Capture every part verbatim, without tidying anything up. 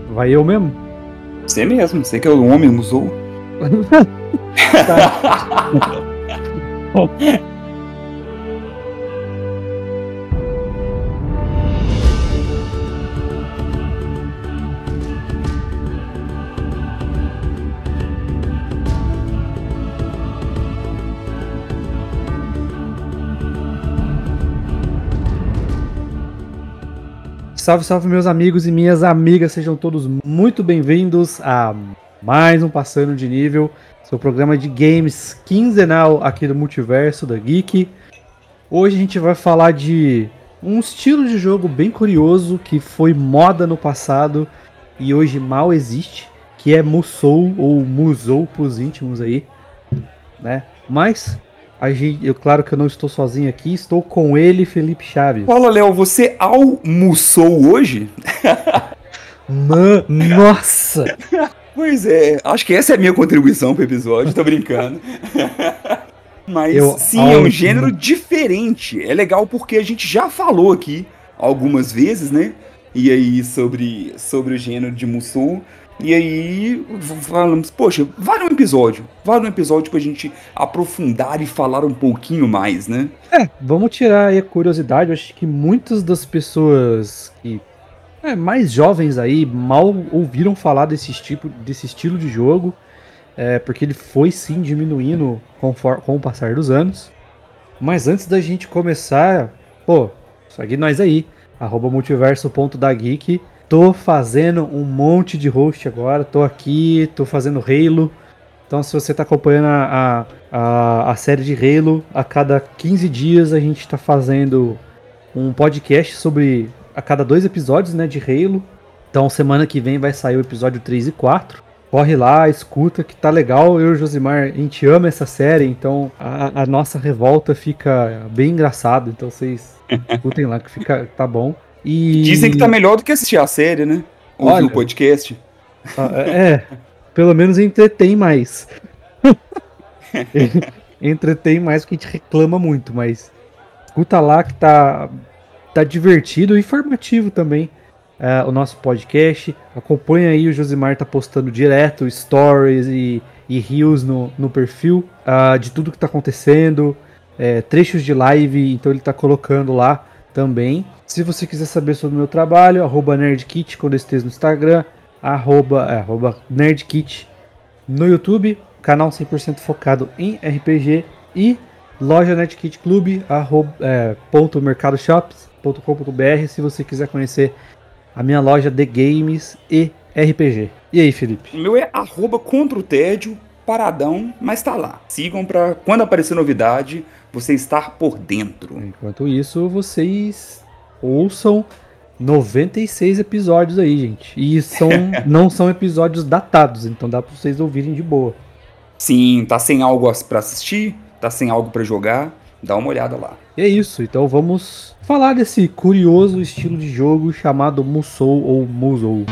Vai eu mesmo? Você mesmo, você que é o homem Musou. Tá. Salve, salve meus amigos e minhas amigas, sejam todos muito bem-vindos a mais um Passando de Nível, seu programa de games quinzenal aqui do Multiverso da Geek. Hoje a gente vai falar de um estilo de jogo bem curioso que foi moda no passado e hoje mal existe, que é Musou ou Musou pros íntimos aí, né? Mas a gente, eu, claro que eu não estou sozinho aqui, estou com ele, Felipe Chaves. Fala, Léo, você almoçou hoje? Man, nossa! Pois é, acho que essa é a minha contribuição pro episódio, tô brincando. Mas Eu sim, é um gênero diferente. É legal porque a gente já falou aqui algumas vezes, né? E aí, sobre, sobre o gênero de Musou. E aí, falamos, poxa, vale um episódio. Vale um episódio pra gente aprofundar e falar um pouquinho mais, né? É, vamos tirar aí a curiosidade. Eu acho que muitas das pessoas que é, mais jovens aí mal ouviram falar desse, tipo, desse estilo de jogo. É, porque ele foi sim diminuindo conforme, com o passar dos anos. Mas antes da gente começar, pô, segue nós aí, arroba multiverso.dageek. Tô fazendo um monte de host agora, tô aqui, tô fazendo Halo. Então se você tá acompanhando a, a, a série de Halo, a cada quinze dias a gente tá fazendo um podcast sobre a cada dois episódios, né, de Halo. Então semana que vem vai sair o episódio três e quatro. Corre lá, escuta, que tá legal. Eu e o Josimar, a gente ama essa série, então a, a nossa revolta fica bem engraçada. Então vocês escutem lá que fica, tá bom. E... Dizem que tá melhor do que assistir a série, né? Ouvir Olha, o podcast. É, pelo menos entretém mais. Entretém mais porque a gente reclama muito, mas escuta lá que tá, tá divertido e informativo também. Uh, o nosso podcast, acompanha aí, o Josimar tá postando direto stories e, e reels no, no perfil uh, de tudo que tá acontecendo, é, trechos de live, então ele tá colocando lá também. Se você quiser saber sobre o meu trabalho, arroba nerdkit quando eu esteja no Instagram, arroba, é, arroba nerdkit no YouTube, canal cem por cento focado em R P G, e loja Nerdkit Club, arroba, é, ponto mercadoshops ponto com ponto br se você quiser conhecer a minha loja de games e R P G. E aí, Felipe? O meu é arroba contra o tédio, paradão, mas tá lá. Sigam pra quando aparecer novidade, você estar por dentro. Enquanto isso, vocês ouçam noventa e seis episódios aí, gente. E são, não são episódios datados, então dá pra vocês ouvirem de boa. Sim, tá sem algo pra assistir, tá sem algo pra jogar, dá uma olhada lá. E é isso, então vamos falar desse curioso estilo de jogo chamado Musou ou Musou.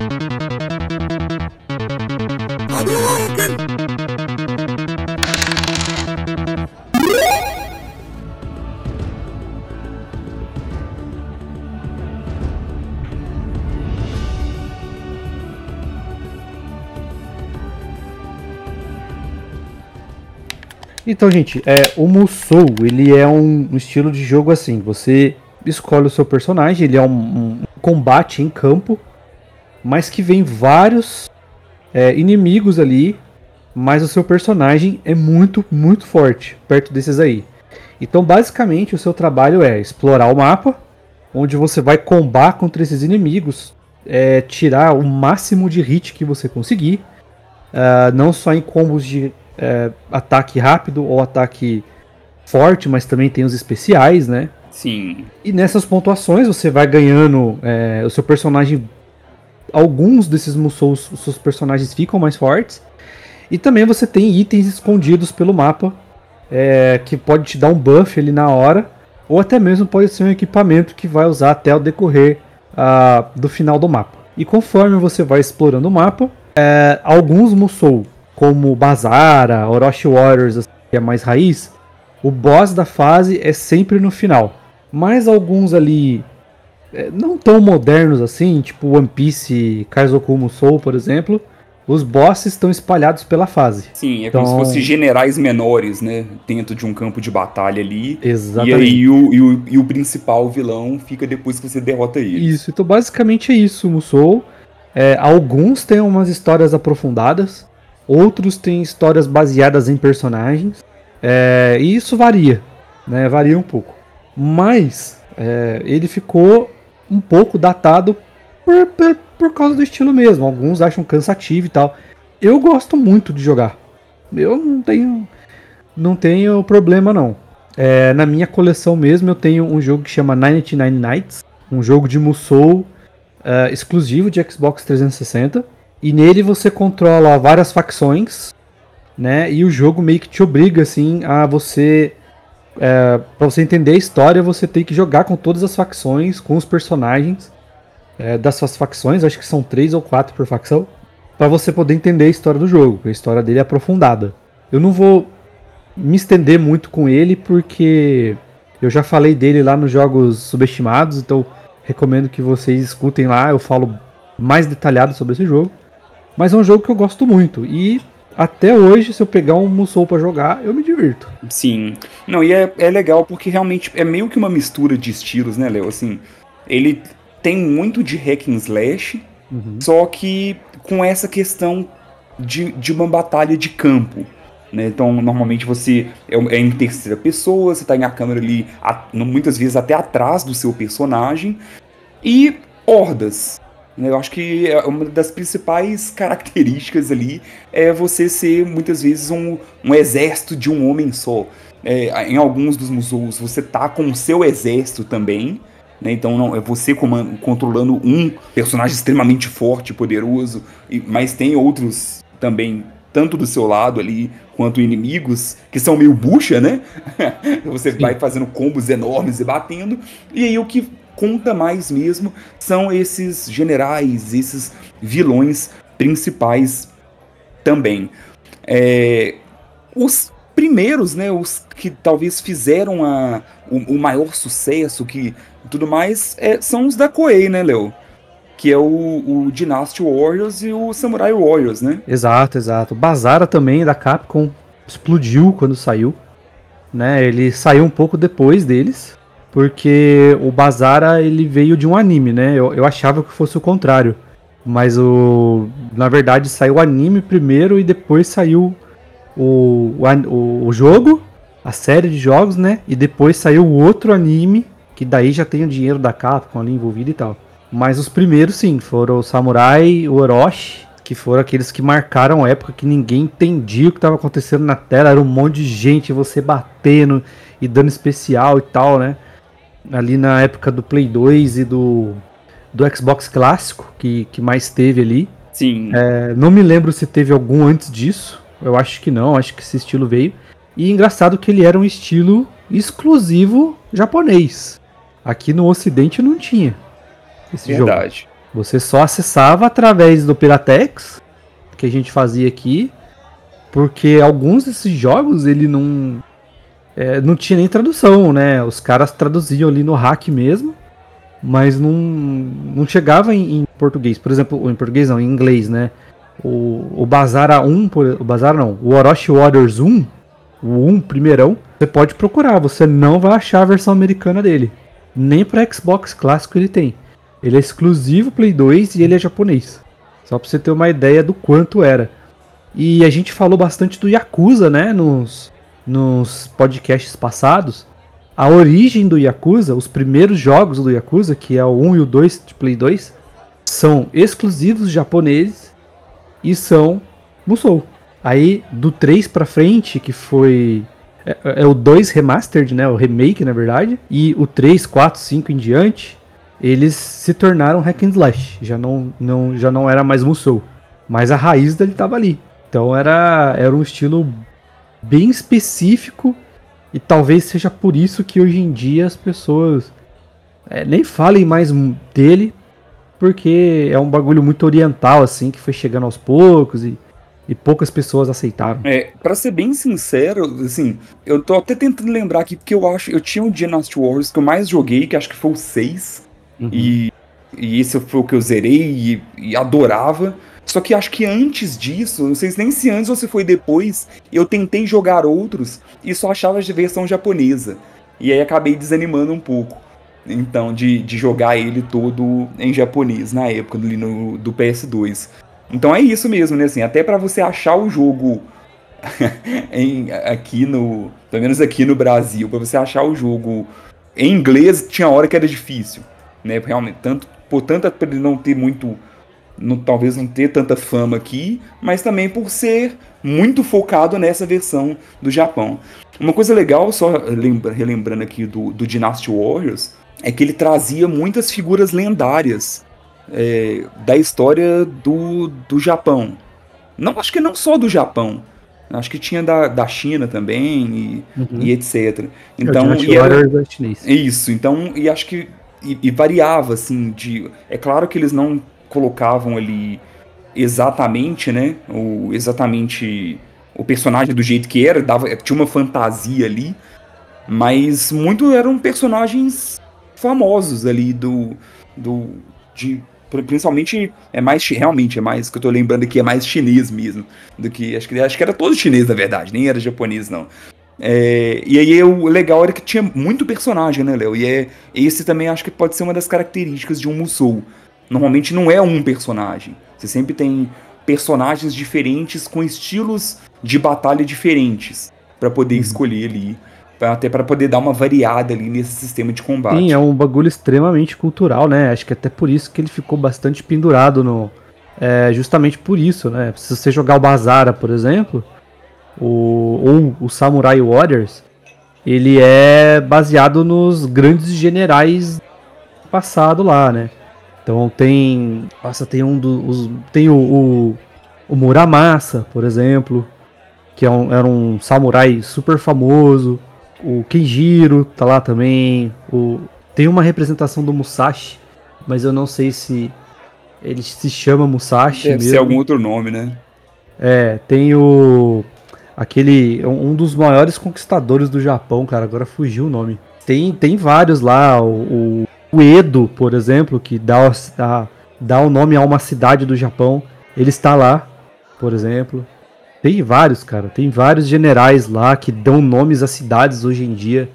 Então, gente, é, o Musou, ele é um, um estilo de jogo assim, você escolhe o seu personagem, ele é um, um combate em campo, mas que vem vários é, inimigos ali, mas o seu personagem é muito, muito forte, perto desses aí. Então, basicamente, o seu trabalho é explorar o mapa, onde você vai combar contra esses inimigos, é, tirar o máximo de hit que você conseguir, uh, não só em combos de É, ataque rápido ou ataque forte, mas também tem os especiais, né? Sim. E nessas pontuações você vai ganhando é, o seu personagem. Alguns desses Musous, os seus personagens ficam mais fortes. E também você tem itens escondidos pelo mapa é, que pode te dar um buff ali na hora, ou até mesmo pode ser um equipamento que vai usar até o decorrer uh, do final do mapa. E conforme você vai explorando o mapa, é, alguns Musou, como Bazara, Orochi Warriors, que é mais raiz, o boss da fase é sempre no final. Mas alguns ali é, não tão modernos assim, tipo One Piece, Kaizoku Musou, por exemplo, os bosses estão espalhados pela fase. Sim, é então, como se fossem generais menores, né? Dentro de um campo de batalha ali. Exatamente. E aí o, e o, e o principal vilão fica depois que você derrota eles. Isso, então basicamente é isso, Musou. É, alguns têm umas histórias aprofundadas, outros têm histórias baseadas em personagens. É, e isso varia, né? Varia um pouco. Mas é, ele ficou um pouco datado por, por, por causa do estilo mesmo. Alguns acham cansativo e tal. Eu gosto muito de jogar. Eu não tenho, não tenho problema não. É, na minha coleção mesmo eu tenho um jogo que chama noventa e nove Nights. Um jogo de Musou uh, exclusivo de Xbox trezentos e sessenta. E nele você controla várias facções, né? E o jogo meio que te obriga assim a você, é, para você entender a história, você tem que jogar com todas as facções, com os personagens é, das suas facções. Acho que são três ou quatro por facção, para você poder entender a história do jogo. A história dele é aprofundada. Eu não vou me estender muito com ele porque eu já falei dele lá nos jogos subestimados, então recomendo que vocês escutem lá. Eu falo mais detalhado sobre esse jogo. Mas é um jogo que eu gosto muito. E até hoje, se eu pegar um Musou pra jogar, eu me divirto. Sim. Não, e é, é legal porque realmente é meio que uma mistura de estilos, né, Léo? Assim, ele tem muito de hack and slash, uhum. Só que com essa questão de, de uma batalha de campo. Né? Então, normalmente você é, é em terceira pessoa, você tá em a câmera ali, a, muitas vezes até atrás do seu personagem. E hordas. Eu acho que uma das principais características ali é você ser, muitas vezes, um, um exército de um homem só. É, em alguns dos museus, você tá com o seu exército também, né? Então não, é você comando, controlando um personagem extremamente forte e poderoso, e, mas tem outros também, tanto do seu lado ali, quanto inimigos, que são meio bucha, né? Você Sim. vai fazendo combos enormes e batendo, e aí o que conta mais mesmo são esses generais, esses vilões principais também. É, os primeiros, né, os que talvez fizeram a, o, o maior sucesso, que tudo mais, é, são os da Koei, né, Léo? Que é o, o Dynasty Warriors e o Samurai Warriors, né? Exato, exato. O Bazara também, da Capcom, explodiu quando saiu. Né? Ele saiu um pouco depois deles. Porque o Bazara, ele veio de um anime, né? Eu, eu achava que fosse o contrário. Mas, o, na verdade, saiu o anime primeiro e depois saiu o, o, o jogo, a série de jogos, né? E depois saiu o outro anime, que daí já tem o dinheiro da Capcom ali envolvido e tal. Mas os primeiros, sim, foram o Samurai, o Orochi, que foram aqueles que marcaram a época que ninguém entendia o que estava acontecendo na tela. Era um monte de gente, você batendo e dando especial e tal, né? Ali na época do Play dois e do, do Xbox clássico, que, que mais teve ali. Sim. É, não me lembro se teve algum antes disso. Eu acho que não, acho que esse estilo veio. E engraçado que ele era um estilo exclusivo japonês. Aqui no Ocidente não tinha esse Verdade. jogo. Você só acessava através do Piratex, que a gente fazia aqui. Porque alguns desses jogos ele não... É, não tinha nem tradução, né? Os caras traduziam ali no hack mesmo, mas não, não chegava em, em português. Por exemplo, em português não, em inglês, né? O, o Bazara um, o Bazara não, o Orochi Warriors um, o um primeirão, você pode procurar, você não vai achar a versão americana dele. Nem para Xbox clássico ele tem. Ele é exclusivo Play dois e ele é japonês. Só pra você ter uma ideia do quanto era. E a gente falou bastante do Yakuza, né? Nos... nos podcasts passados, a origem do Yakuza, os primeiros jogos do Yakuza, que é o um e o dois de Play dois, são exclusivos japoneses e são Musou. Aí, do três pra frente, que foi... É, é o dois Remastered, né? O remake, na verdade. E o três, quatro, cinco em diante, eles se tornaram Hack and Slash. Já não, não, já não era mais Musou. Mas a raiz dele tava ali. Então era, era um estilo bem específico, e talvez seja por isso que hoje em dia as pessoas é, nem falem mais dele, porque é um bagulho muito oriental, assim, que foi chegando aos poucos e, e poucas pessoas aceitaram. É, pra ser bem sincero, assim, eu tô até tentando lembrar aqui, porque eu acho, eu tinha o Dynasty Warriors que eu mais joguei, que acho que foi o seis, Uhum. E, e esse foi o que eu zerei e, e adorava. Só que acho que antes disso, não sei nem se antes ou se foi depois, eu tentei jogar outros e só achava a versão japonesa. E aí acabei desanimando um pouco. Então, de, de jogar ele todo em japonês na época ali no, do P S dois. Então é isso mesmo, né? Assim, até pra você achar o jogo em, aqui no. Pelo menos aqui no Brasil, pra você achar o jogo em inglês, tinha hora que era difícil. Né? Realmente, tanto, por tanto pra ele não ter muito. Não, talvez não ter tanta fama aqui, mas também por ser muito focado nessa versão do Japão. Uma coisa legal, só lembra, relembrando aqui do, do Dynasty Warriors, é que ele trazia muitas figuras lendárias é, da história do, do Japão. Não, acho que não só do Japão. Acho que tinha da, da China também e, Uhum. e etcétera. É, o Então, Dynasty e era Warriors é chinês. isso. Então, e acho que e, e variava assim de. É claro que eles não colocavam ali exatamente, né? O exatamente o personagem do jeito que era, dava, tinha uma fantasia ali, mas muito eram personagens famosos ali do do de principalmente é mais realmente é mais que eu tô lembrando aqui é mais chinês mesmo do que acho que acho que era todo chinês na verdade, nem era japonês não. É, e aí o legal era que tinha muito personagem, né, Léo? E é, esse também acho que pode ser uma das características de um Musou. Normalmente não é um personagem. Você sempre tem personagens diferentes com estilos de batalha diferentes para poder Uhum. escolher ali, pra, até para poder dar uma variada ali nesse sistema de Sim, é combate. um bagulho extremamente cultural, né? Acho que até por isso que ele ficou bastante pendurado no. É, justamente por isso, né? Se você jogar o Bazara, por exemplo, o, ou o Samurai Warriors, ele é baseado nos grandes generais do passado lá, né? Então tem. Nossa, tem um dos. Tem o, o, o Muramasa, por exemplo, que é um, era um samurai super famoso. O Kenjiro tá lá também. O, tem uma representação do Musashi, mas eu não sei se ele se chama Musashi Deve ser algum mesmo. outro nome, né? É, tem o. Aquele. Um dos maiores conquistadores do Japão, cara. Agora fugiu o nome. Tem, tem vários lá. O, o Edo, por exemplo, que dá, dá, dá o nome a uma cidade do Japão. Ele está lá, por exemplo. Tem vários, cara. Tem vários generais lá que dão nomes a cidades hoje em dia.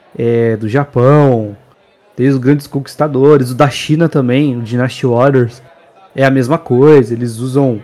É, do Japão. Tem os grandes conquistadores. O da China também, o Dynasty Warriors. É a mesma coisa. Eles usam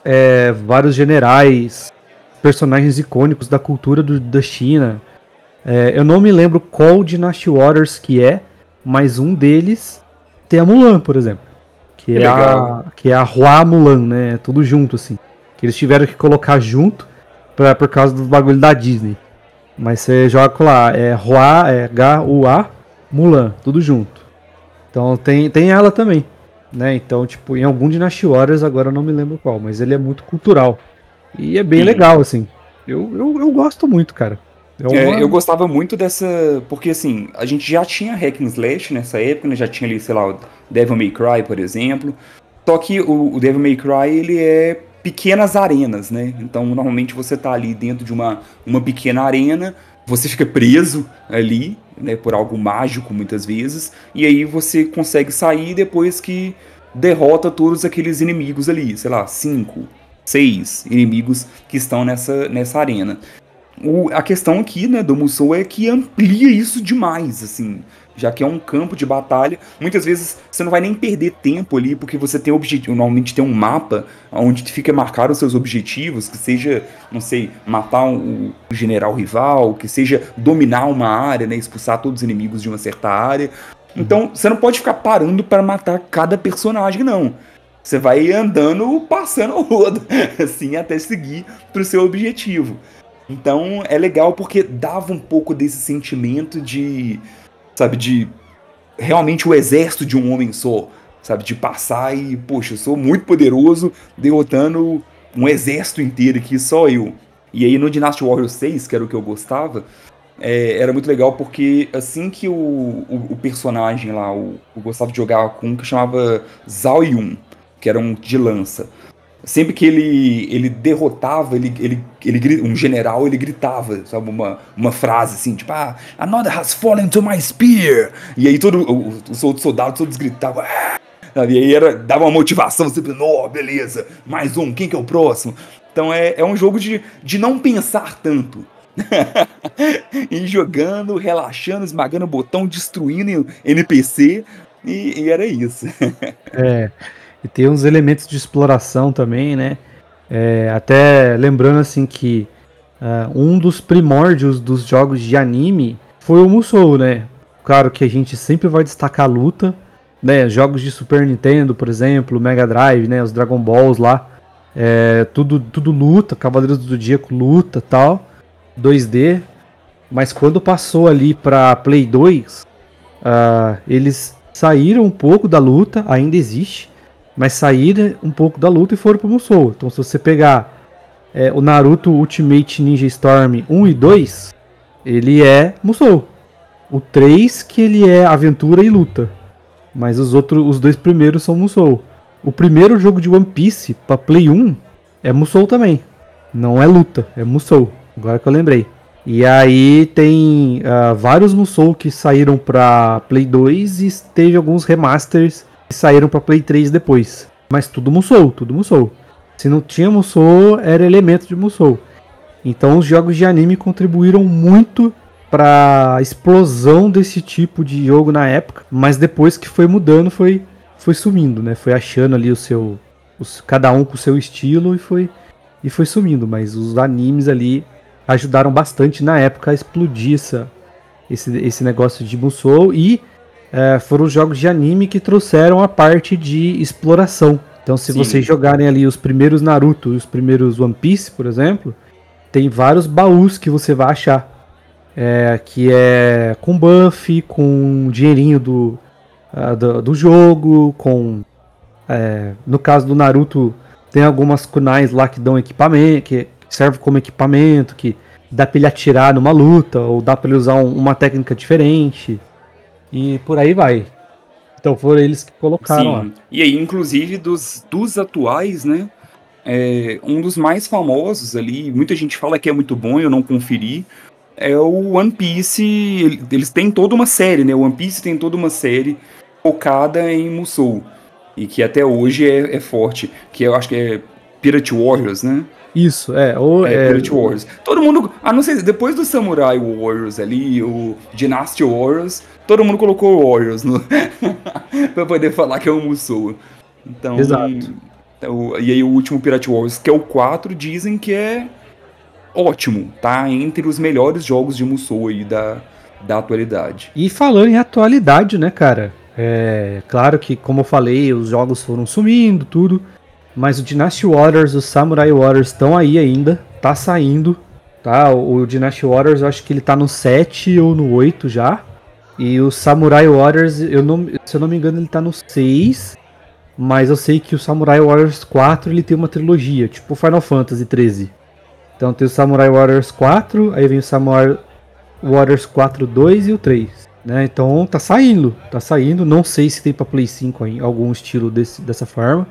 é, vários generais, personagens icônicos da cultura do, da China. É, eu não me lembro qual Dynasty Warriors que é, mas um deles tem a Mulan, por exemplo. Que Que é legal. a, que é a Hua Mulan, né? Tudo junto, assim. Que eles tiveram que colocar junto pra, por causa do bagulho da Disney. Mas você joga lá, é Hua, é H U A, Mulan, tudo junto. Então tem, tem ela também. Né? Então, tipo, em algum Dynasty Warriors, agora eu não me lembro qual, mas ele é muito cultural. E é bem Sim. legal, assim. Eu, eu, eu gosto muito, cara. É É, eu uma. gostava muito dessa. Porque assim, a gente já tinha Hack and Slash nessa época, né? Já tinha ali, sei lá, o Devil May Cry, por exemplo. Só que o, o Devil May Cry, ele é pequenas arenas, né? Então, normalmente você tá ali dentro de uma, uma pequena arena, você fica preso ali, né? Por algo mágico, muitas vezes. E aí você consegue sair depois que derrota todos aqueles inimigos ali, sei lá, cinco, seis inimigos que estão nessa, nessa arena. O, a questão aqui, né, do Musou é que amplia isso demais, assim, já que é um campo de batalha. Muitas vezes você não vai nem perder tempo ali, porque você tem objetivo, normalmente tem um mapa onde fica marcado os seus objetivos, que seja, não sei, matar um, um general rival, que seja dominar uma área, né, expulsar todos os inimigos de uma certa área. Então, você não pode ficar parando para matar cada personagem, não. Você vai andando, passando o rodo, assim, até seguir pro seu objetivo. Então é legal porque dava um pouco desse sentimento de, sabe, de realmente o exército de um homem só, sabe, de passar e, poxa, eu sou muito poderoso, derrotando um exército inteiro aqui, só eu. E aí no Dynasty Warriors seis, que era o que eu gostava, é, era muito legal porque assim que o, o, o personagem lá, o, eu gostava de jogar com um que chamava Zhao Yun, que era um de lança. sempre que ele, ele derrotava, ele, ele, ele, um general, ele gritava, sabe, uma, uma frase assim, tipo, ah, another has fallen to my spear. E aí todo, os outros soldados todos gritavam, ah! E aí era, dava uma motivação, sempre, oh, beleza, mais um, quem que é o próximo? Então é, é um jogo de, de não pensar tanto. Ir jogando, relaxando, esmagando o botão, destruindo N P C, e, e era isso. É, e tem uns elementos de exploração também, né? É, até lembrando assim que uh, um dos primórdios dos jogos de anime foi o Musou, né? Claro que a gente sempre vai destacar a luta, né? Jogos de Super Nintendo, por exemplo, Mega Drive, né? Os Dragon Balls lá, é, tudo, tudo luta, Cavaleiros do Zodíaco luta, tal, dois D. Mas quando passou ali para Play dois, uh, eles saíram um pouco da luta, ainda existe, mas saíram um pouco da luta e foram pro Musou. Então se você pegar é, o Naruto Ultimate Ninja Storm um e dois, ele é Musou. O três que ele é aventura e luta, mas os outros, os dois primeiros são Musou. O primeiro jogo de One Piece para Play um é Musou também. Não é luta, é Musou. Agora que eu lembrei. E aí tem uh, vários Musou que saíram para Play dois e teve alguns remasters que saíram para Play três depois. Mas tudo Musou, tudo Musou. Se não tinha Musou, era elemento de Musou. Então os jogos de anime contribuíram muito para a explosão desse tipo de jogo na época. Mas depois que foi mudando, foi, foi sumindo, né? Foi achando ali o seu... Os, cada um com o seu estilo e foi, e foi sumindo. Mas os animes ali ajudaram bastante na época a explodir essa, esse, esse negócio de Musou, e é, foram os jogos de anime que trouxeram a parte de exploração. Então se Sim. vocês jogarem ali os primeiros Naruto e os primeiros One Piece, por exemplo, tem vários baús que você vai achar, é, que é com buff, com dinheirinho do, uh, do, do jogo, com é, no caso do Naruto tem algumas kunais lá que dão equipamento, que serve como equipamento, que dá pra ele atirar numa luta, ou dá pra ele usar um, uma técnica diferente, e por aí vai. Então foram eles que colocaram Sim. lá. E aí, inclusive, dos, dos atuais, né, é, um dos mais famosos ali, muita gente fala que é muito bom, eu não conferi, é o One Piece. Eles têm toda uma série, né, o One Piece tem toda uma série focada em Musou, e que até hoje é, é forte, que eu acho que é Pirate Warriors, né? Isso, é. Ou é, é Pirate Warriors. Todo mundo, ah, não sei, depois do Samurai Warriors ali, o Dynasty Warriors, todo mundo colocou Warriors no pra poder falar que é um Musou. Então, Exato. O, e aí o último Pirate Warriors, que é o quatro, dizem que é ótimo, tá? Entre os melhores jogos de Musou aí da, da atualidade. E falando em atualidade, né, cara? É claro que, como eu falei, os jogos foram sumindo, tudo. Mas o Dynasty Warriors, o Samurai Warriors estão aí ainda, tá saindo, tá? O Dynasty Warriors eu acho que ele tá no sete ou no oito já. E o Samurai Warriors, eu não, se eu não me engano, ele tá no seis. Mas eu sei que o Samurai Warriors quatro ele tem uma trilogia, tipo Final Fantasy treze. Então tem o Samurai Warriors quatro, aí vem o Samurai Warriors quatro, dois e o três. Né? Então tá saindo, tá saindo. Não sei se tem pra Play cinco aí, algum estilo desse, dessa forma.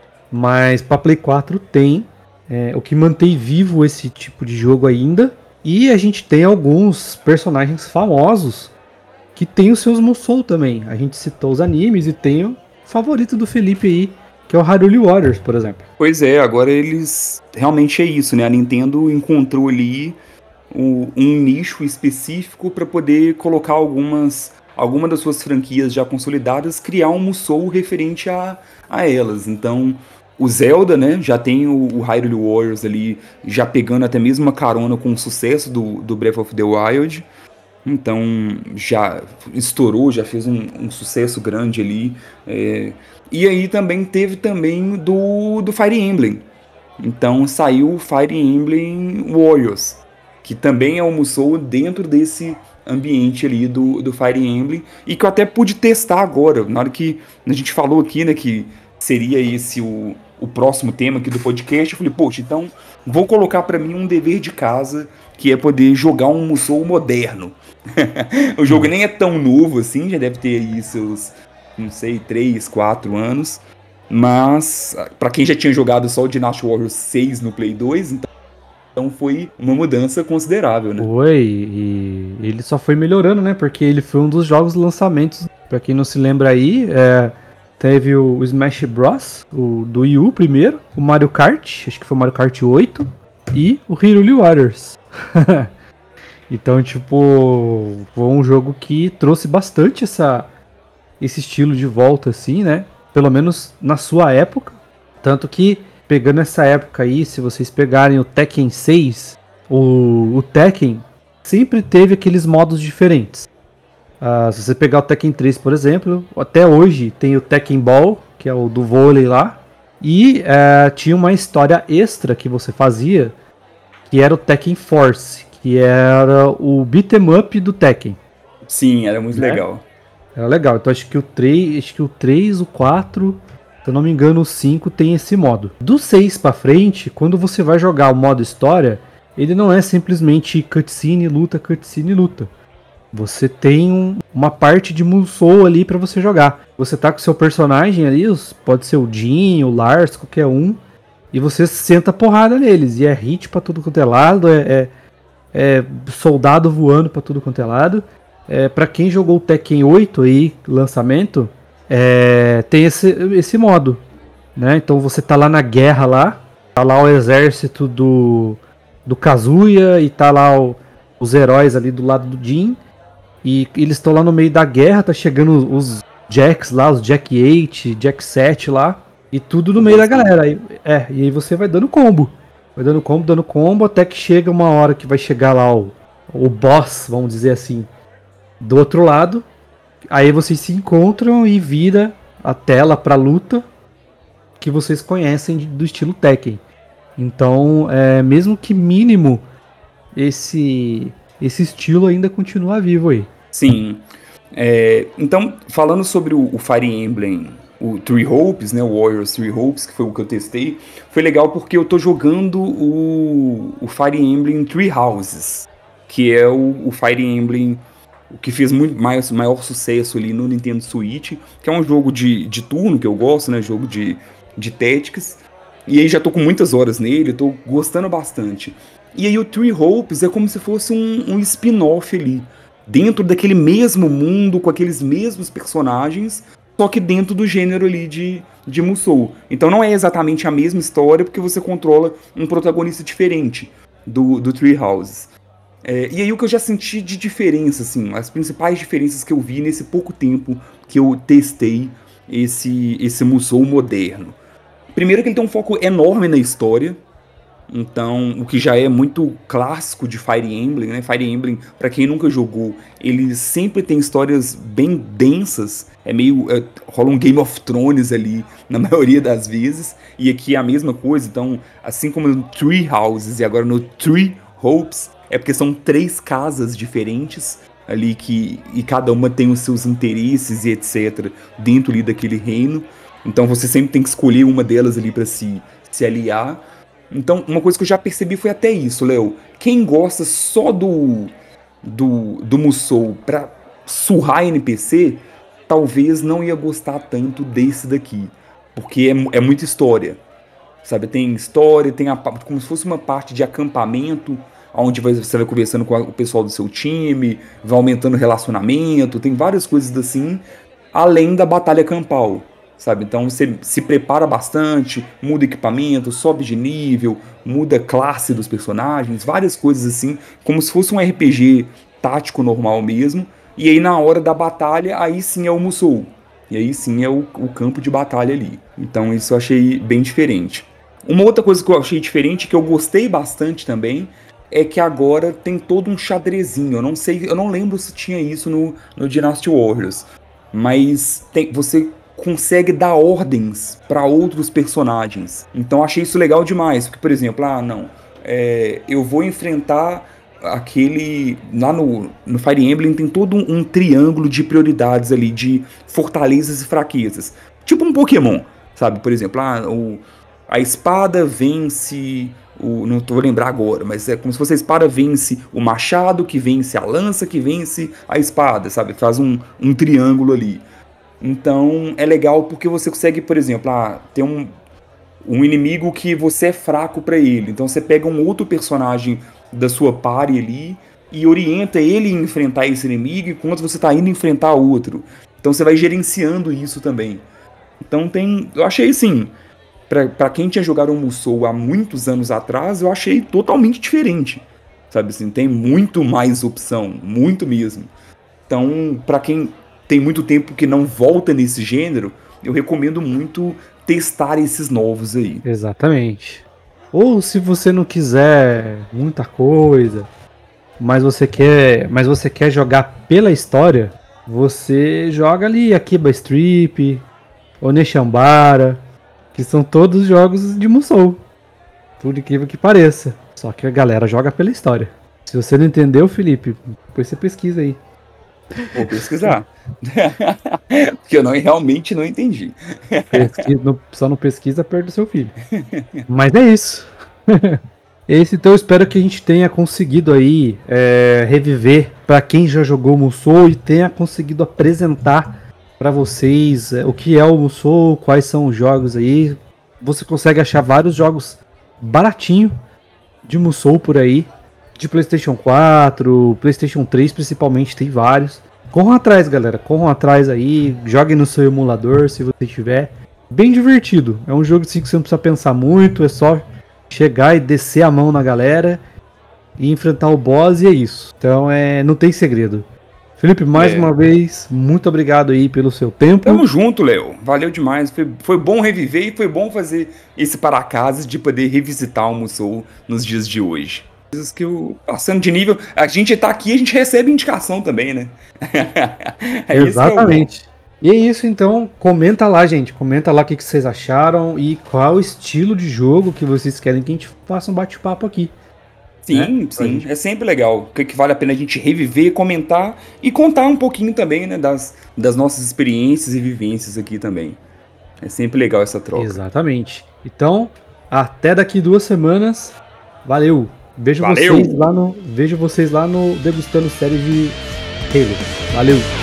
Mas para Play quatro tem, é, o que mantém vivo esse tipo de jogo ainda. E a gente tem alguns personagens famosos que tem os seus Musou também. A gente citou os animes e tem o favorito do Felipe aí, que é o Hyrule Warriors, por exemplo. Pois é, agora eles... Realmente é isso, né? A Nintendo encontrou ali um, um nicho específico para poder colocar algumas... alguma das suas franquias já consolidadas, criar um Musou referente a, a elas. Então... O Zelda, né, já tem o, o Hyrule Warriors ali, já pegando até mesmo uma carona com o sucesso do, do Breath of the Wild. Então, já estourou, já fez um, um sucesso grande ali. É, e aí também teve também do, do Fire Emblem. Então, saiu o Fire Emblem Warriors, que também é um Musou dentro desse ambiente ali do, do Fire Emblem, e que eu até pude testar agora, na hora que a gente falou aqui, né, que seria esse o, o próximo tema aqui do podcast, eu falei, poxa, então vou colocar pra mim um dever de casa, que é poder jogar um Musou moderno. O jogo nem é tão novo assim, já deve ter aí seus, não sei, três, quatro anos, Mas, pra quem já tinha jogado só o Dynasty Warriors seis no Play dois, então, então foi uma mudança considerável, né? Foi, e ele só foi melhorando, né? Porque ele foi um dos jogos lançamentos. Pra quem não se lembra aí, é, teve o Smash Bros, o do Wii U primeiro, o Mario Kart, acho que foi o Mario Kart oito, e o Hyrule Warriors. Então, tipo, foi um jogo que trouxe bastante essa, esse estilo de volta, assim, né? Pelo menos na sua época. Tanto que, pegando essa época aí, se vocês pegarem o Tekken seis, o, o Tekken sempre teve aqueles modos diferentes. Uh, se você pegar o Tekken três, por exemplo, até hoje tem o Tekken Ball, que é o do vôlei lá. E uh, tinha uma história extra que você fazia, que era o Tekken Force, que era o beat'em up do Tekken. Sim, era muito né? legal. Era legal. Então acho que o três, acho que o três, o quatro, se eu não me engano, o cinco tem esse modo. Do seis pra frente, quando você vai jogar o modo história, ele não é simplesmente cutscene, luta, cutscene, luta. Você tem um, uma parte de Musou ali pra você jogar. Você tá com o seu personagem ali, pode ser o Jin, o Lars, qualquer um, e você senta porrada neles. E é hit pra tudo quanto é lado, é, é, é soldado voando pra tudo quanto é lado. É, pra quem jogou o Tekken oito aí, lançamento, é, tem esse, esse modo, né? Então você tá lá na guerra lá, tá lá o exército do, do Kazuya e tá lá o, os heróis ali do lado do Jin, e eles estão lá no meio da guerra, tá chegando os Jacks lá, os Jack oito, Jack sete lá, e tudo no meio da galera. Aí, é, e aí você vai dando combo, vai dando combo, dando combo, até que chega uma hora que vai chegar lá o, o boss, vamos dizer assim, do outro lado. Aí vocês se encontram e vira a tela pra luta que vocês conhecem do estilo Tekken. Então, é, mesmo que mínimo, esse, esse estilo ainda continua vivo aí. Sim. É, então, falando sobre o, o Fire Emblem, o Three Hopes, né, o Warriors Three Hopes, que foi o que eu testei, foi legal porque eu tô jogando o, o Fire Emblem Three Houses, que é o, o Fire Emblem o que fez muito mais, maior sucesso ali no Nintendo Switch, que é um jogo de, de turno que eu gosto, né, jogo de, de Tactics, e aí já tô com muitas horas nele, tô gostando bastante. E aí o Three Hopes é como se fosse um, um spin-off ali, dentro daquele mesmo mundo, com aqueles mesmos personagens, só que dentro do gênero ali de, de Musou. Então não é exatamente a mesma história, porque você controla um protagonista diferente do, do Three Houses. É, e aí o que eu já senti de diferença, assim, as principais diferenças que eu vi nesse pouco tempo que eu testei esse, esse Musou moderno. Primeiro que ele tem um foco enorme na história, então o que já é muito clássico de Fire Emblem, né? Fire Emblem, pra quem nunca jogou, ele sempre tem histórias bem densas, é meio, é, rola um Game of Thrones ali na maioria das vezes, e aqui é a mesma coisa, então assim como no Three Houses e agora no Three Hopes, é porque são três casas diferentes ali que e cada uma tem os seus interesses e etcétera dentro ali daquele reino. Então você sempre tem que escolher uma delas ali para se, se aliar. Então uma coisa que eu já percebi foi até isso, Léo. Quem gosta só do, do, do Musou pra surrar N P C, talvez não ia gostar tanto desse daqui. Porque é, é muita história. Sabe, tem história, tem a, como se fosse uma parte de acampamento, onde você vai conversando com o pessoal do seu time, vai aumentando o relacionamento, tem várias coisas assim, além da batalha campal, sabe? Então você se prepara bastante, muda equipamento, sobe de nível, muda a classe dos personagens, várias coisas assim, como se fosse um R P G tático normal mesmo, e aí na hora da batalha, aí sim é o Musou, e aí sim é o, o campo de batalha ali. Então isso eu achei bem diferente. Uma outra coisa que eu achei diferente, que eu gostei bastante também, é que agora tem todo um xadrezinho. Eu não sei, eu não lembro se tinha isso no, no Dynasty Warriors, mas tem, você consegue dar ordens para outros personagens. Então achei isso legal demais, porque por exemplo, ah não, é, eu vou enfrentar aquele lá no, no Fire Emblem tem todo um, um triângulo de prioridades ali, de fortalezas e fraquezas, tipo um Pokémon, sabe? Por exemplo, ah, o, a espada vence O, não vou lembrar agora, mas é como se fosse a espada vence o machado, que vence a lança, que vence a espada, sabe? Faz um, um triângulo ali. Então é legal porque você consegue, por exemplo, ah, ter um, um inimigo que você é fraco pra ele. Então você pega um outro personagem da sua party ali e orienta ele a enfrentar esse inimigo enquanto você tá indo enfrentar outro. Então você vai gerenciando isso também. Então tem... Eu achei assim... Pra, pra quem tinha jogado o Musou há muitos anos atrás, eu achei totalmente diferente. Sabe assim, tem muito mais opção. Muito mesmo. Então, pra quem tem muito tempo que não volta nesse gênero, eu recomendo muito testar esses novos aí. Exatamente. Ou se você não quiser muita coisa, mas você quer, mas você quer jogar pela história, você joga ali Akiba Strip, Onechambara, que são todos jogos de Musou. Por incrível que pareça. Só que a galera joga pela história. Se você não entendeu, Felipe, depois você pesquisa aí. Vou pesquisar. Porque eu não, realmente não entendi. Pesquisa, não, só não pesquisa perto do seu filho. Mas é isso. Esse, então eu espero que a gente tenha conseguido aí é, reviver para quem já jogou Musou e tenha conseguido apresentar para vocês é, o que é o Musou, quais são os jogos aí. Você consegue achar vários jogos baratinho de Musou por aí, de PlayStation quatro, PlayStation três principalmente, tem vários. Corram atrás, galera, corram atrás aí, joguem no seu emulador se você tiver. Bem divertido, é um jogo assim que você não precisa pensar muito, é só chegar e descer a mão na galera e enfrentar o boss e é isso. Então é, não tem segredo. Felipe, mais é. uma vez, muito obrigado aí pelo seu tempo. Tamo junto, Léo. Valeu demais. Foi, foi bom reviver e foi bom fazer esse para-casa de poder revisitar o Musou nos dias de hoje. Coisas que eu, passando de nível, a gente tá aqui e a gente recebe indicação também, né? É exatamente. E é isso, então, comenta lá, gente. Comenta lá o que, que vocês acharam e qual estilo de jogo que vocês querem que a gente faça um bate-papo aqui. Sim, né? sim, gente... é sempre legal. O que vale a pena a gente reviver, comentar e contar um pouquinho também, né, das, das nossas experiências e vivências aqui também. É sempre legal essa troca. Exatamente. Então, até daqui duas semanas. Valeu! Vejo Valeu. vocês lá no, vejo vocês lá no Degustando Séries de Halo. Valeu!